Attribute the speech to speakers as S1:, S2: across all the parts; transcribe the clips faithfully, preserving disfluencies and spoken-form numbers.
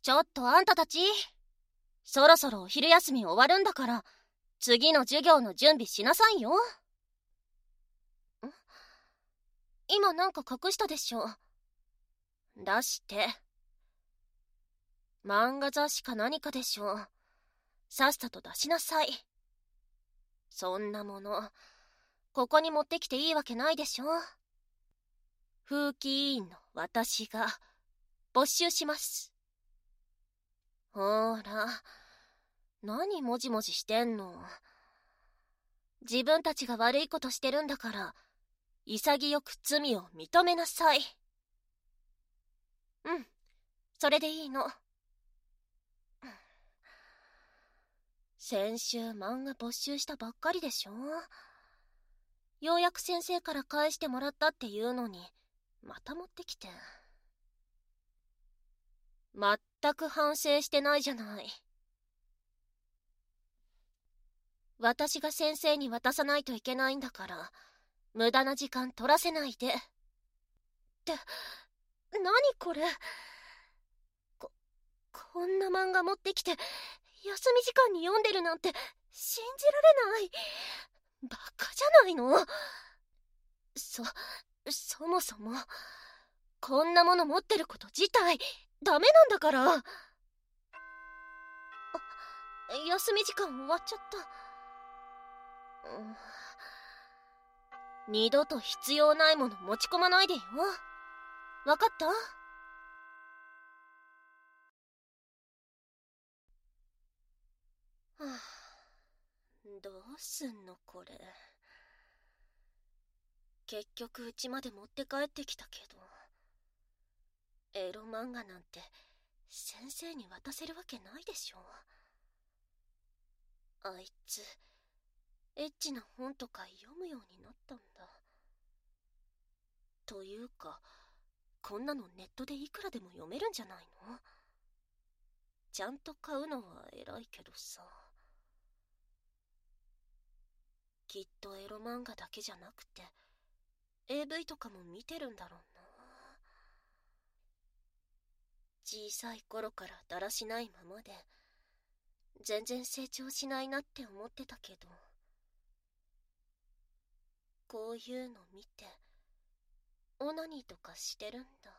S1: ちょっとあんたたち、そろそろお昼休み終わるんだから、次の授業の準備しなさいよ。ん？今なんか隠したでしょ。出して。漫画雑誌か何かでしょ。さっさと出しなさい。そんなもの、ここに持ってきていいわけないでしょ。風紀委員の私が、没収します。ほーら、何もじもじしてんの。自分たちが悪いことしてるんだから、潔く罪を認めなさい。うん、それでいいの。先週漫画没収したばっかりでしょ。ようやく先生から返してもらったっていうのに、また持ってきて。まったく反省してないじゃない。私が先生に渡さないといけないんだから、無駄な時間取らせないで。って、何これ。こ、こんな漫画持ってきて、休み時間に読んでるなんて、信じられない。バカじゃないの。そ、そもそも、こんなもの持ってること自体、ダメなんだから。あ、休み時間終わっちゃった。うん、二度と必要ないもの持ち込まないでよ。わかった？はあ、どうすんのこれ。結局うちまで持って帰ってきたけど、エロ漫画なんて先生に渡せるわけないでしょ。あいつエッチな本とか読むようになったんだ。というか、こんなのネットでいくらでも読めるんじゃないの？ちゃんと買うのは偉いけどさ。きっとエロ漫画だけじゃなくて エーブイ とかも見てるんだろうな。小さい頃からだらしないままで全然成長しないなって思ってたけど、こういうの見てオナニーとかしてるんだ。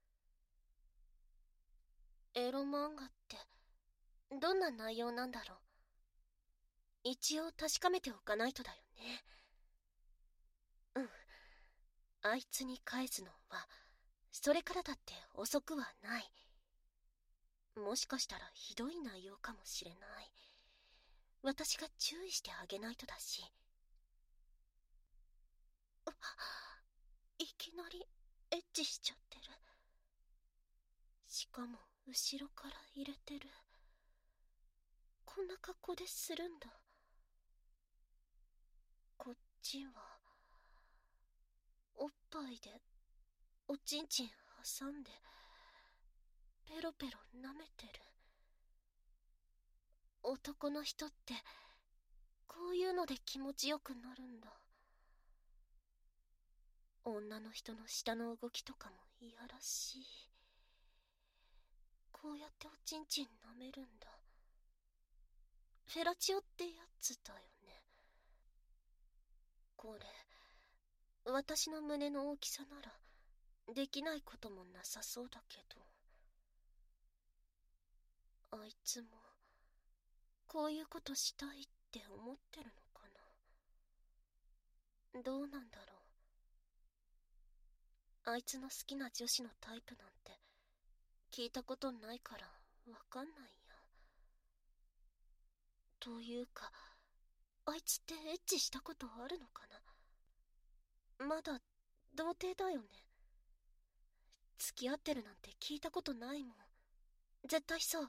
S1: エロ漫画ってどんな内容なんだろう。一応確かめておかないとだよね。うん、あいつに返すのはそれからだって遅くはない。もしかしたらひどい内容かもしれない。私が注意してあげないとだし。いきなりエッチしちゃってる。しかも後ろから入れてる。こんな格好でするんだ。こっちはおっぱいでおちんちん挟んでペロペロ舐めてる。男の人ってこういうので気持ちよくなるんだ。女の人の下の動きとかもいやらしい。こうやっておちんちん舐めるんだ。フェラチオってやつだよね。これ私の胸の大きさならできないこともなさそうだけど、あいつもこういうことしたいって思ってるのかな。どうなんだろう。あいつの好きな女子のタイプなんて聞いたことないからわかんないや。というか、あいつってエッチしたことあるのかな。まだ童貞だよね。付き合ってるなんて聞いたことないもん。絶対そう。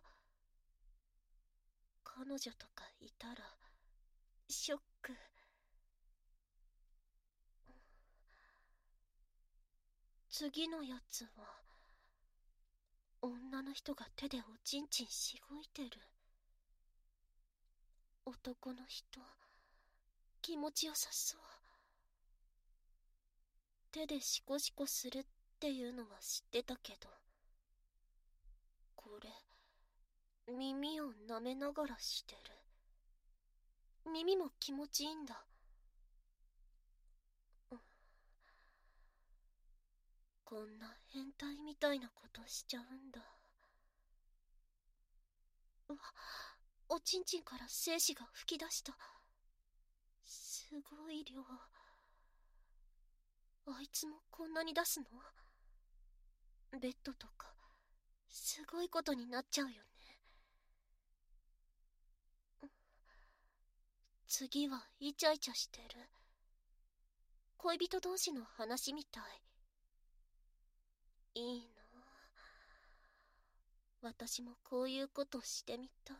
S1: 彼女とかいたらショック。次のやつは女の人が手でおちんちんしごいてる。男の人気持ちよさそう。手でシコシコするっていうのは知ってたけど、これ耳を舐めながらしてる。耳も気持ちいいんだ。こんな変態みたいなことしちゃうんだ。うわ、おちんちんから精子が吹き出した。すごい量。あいつもこんなに出すの？ベッドとかすごいことになっちゃうよね。次はイチャイチャしてる。恋人同士の話みたい。いいな。私もこういうことしてみた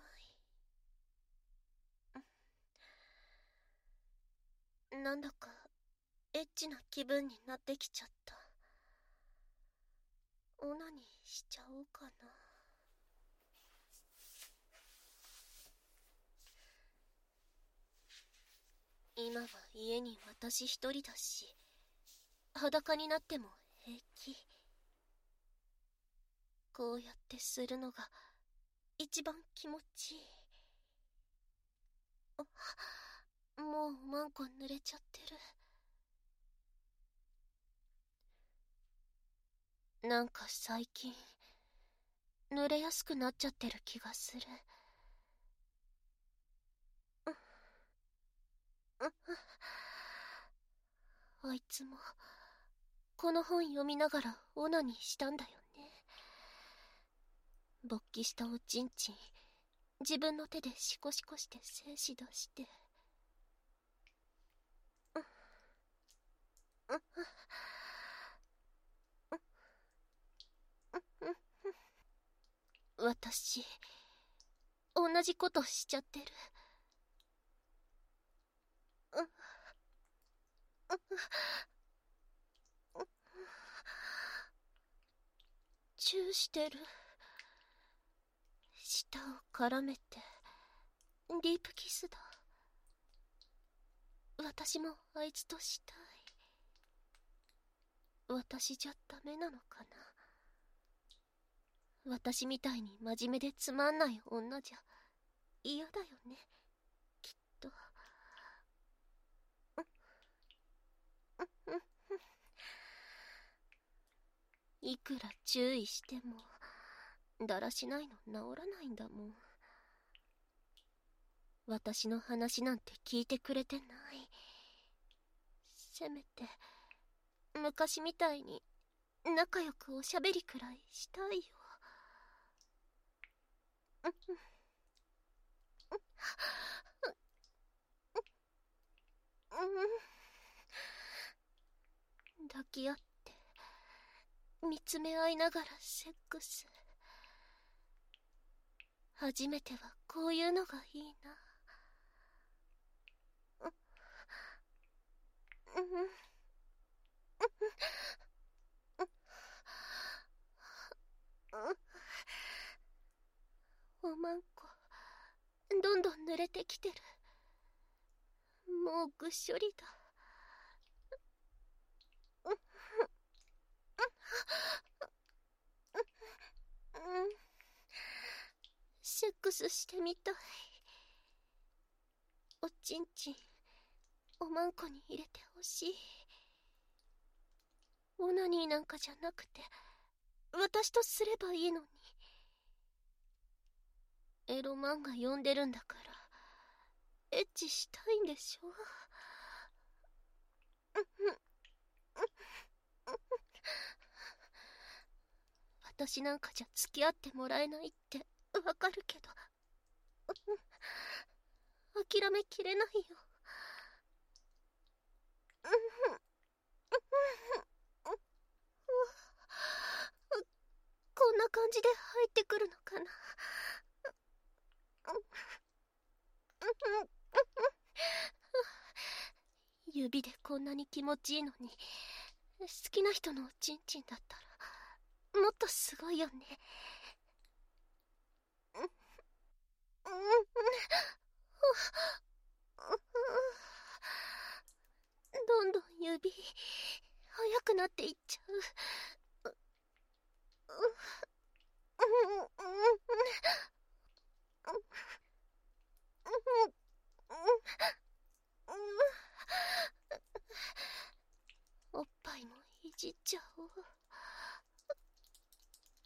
S1: い。なんだかエッチな気分になってきちゃった。オナニーしちゃおうかな。今は家に私一人だし、裸になっても平気。こうやってするのが一番気持ちいい。あ、もうマンコ濡れちゃってる。なんか最近濡れやすくなっちゃってる気がする。あいつもこの本読みながらオナニーしたんだよね。勃起したおちんちん自分の手でシコシコして精子出して、私同じことしちゃってる。チューしてる。舌を絡めてディープキスだ。私もあいつとしたい。私じゃダメなのかな。私みたいに真面目でつまんない女じゃ嫌だよね、きっと。いくら注意してもだらしないの治らないんだもん。私の話なんて聞いてくれてない。せめて昔みたいに仲良くおしゃべりくらいしたいよ。抱き合って見つめ合いながらセックス。初めてはこういうのがいいな。おまんこどんどん濡れてきてる。もうぐっしょりだ。セックスしてみたい。おちんちんおまんこに入れてほしい。オナニーなんかじゃなくて私とすればいいのに。エロ漫画読んでるんだからエッチしたいんでしょ。私なんかじゃ付き合ってもらえないってわかるけど諦めきれないよ。こんな感じで入ってくるのかな。指でこんなに気持ちいいのに好きな人のおちんちんだったらもっとすごいよね。どんどん指速くなっていっちゃう。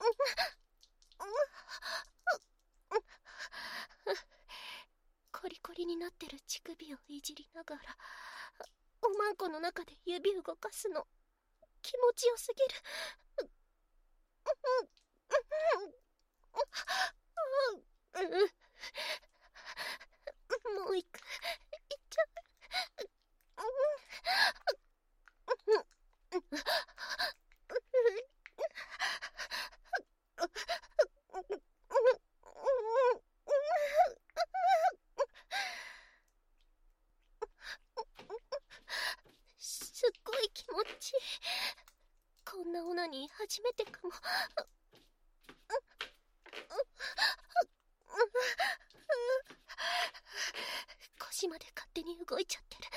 S1: コリコリになってる乳首をいじりながらおまんこの中で指動かすの気持ちよすぎる。もういく、いっちゃう。すっごい気持ちいい。こんなオナニー初めてかも。腰まで勝手に動いちゃってる。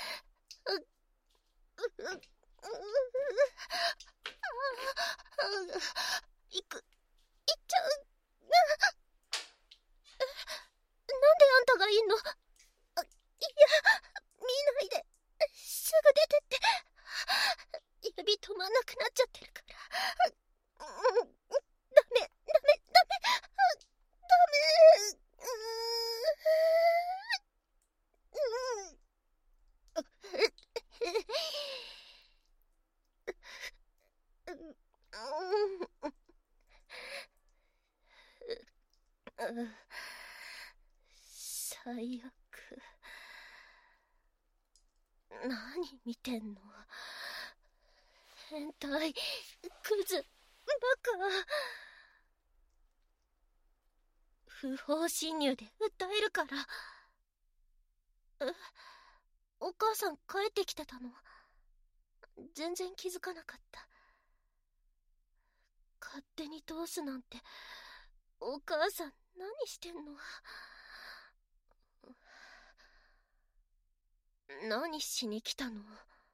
S1: いく、いっちゃう。なんであんたがいんの？いや、見ないで。すぐ出てって。指止まんなくなっちゃってるから。ダメ、ダメ、ダメ、ダメ。最悪。何見てんの？変態、クズ、バカ。不法侵入で訴えるから。え、お母さん帰ってきてたの？全然気づかなかった。勝手に通すなんて。お母さん何してんの？何しに来たの？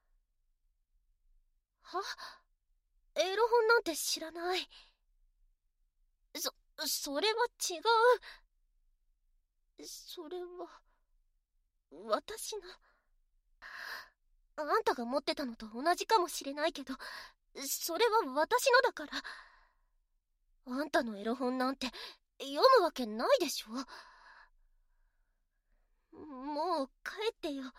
S1: は？エロ本なんて知らない。そ、それは違う。それは、私の。あんたが持ってたのと同じかもしれないけど、それは私のだから。あんたのエロ本なんて読むわけないでしょ。もう帰ってよ。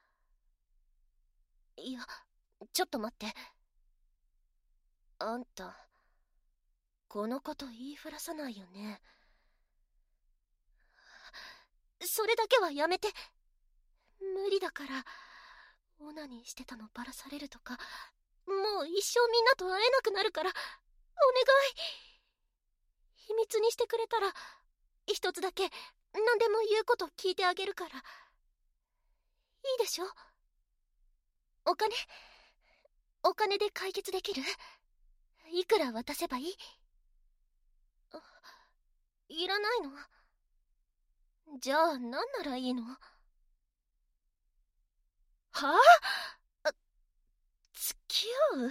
S1: いや、ちょっと待って。あんた、このこと言いふらさないよね。それだけはやめて。無理だから。オナニーしてたのバラされるとか、もう一生みんなと会えなくなるから、お願い。秘密にしてくれたら、一つだけ何でも言うこと聞いてあげるから。いいでしょ？お金お金で解決できる？いくら渡せばいい？いらないの？じゃあ何ならいいの？はあ？付き合う？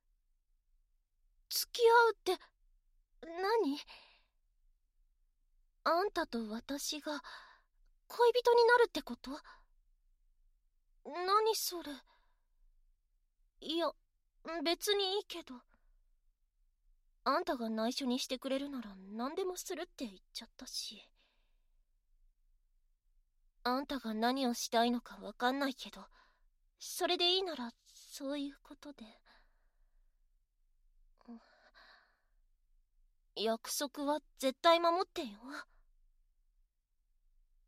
S1: 付き合うって何？あんたと私が恋人になるってこと？何それ。いや、別にいいけど。あんたが内緒にしてくれるなら何でもするって言っちゃったし。あんたが何をしたいのかわかんないけど、それでいいならそういうことで。約束は絶対守ってよ。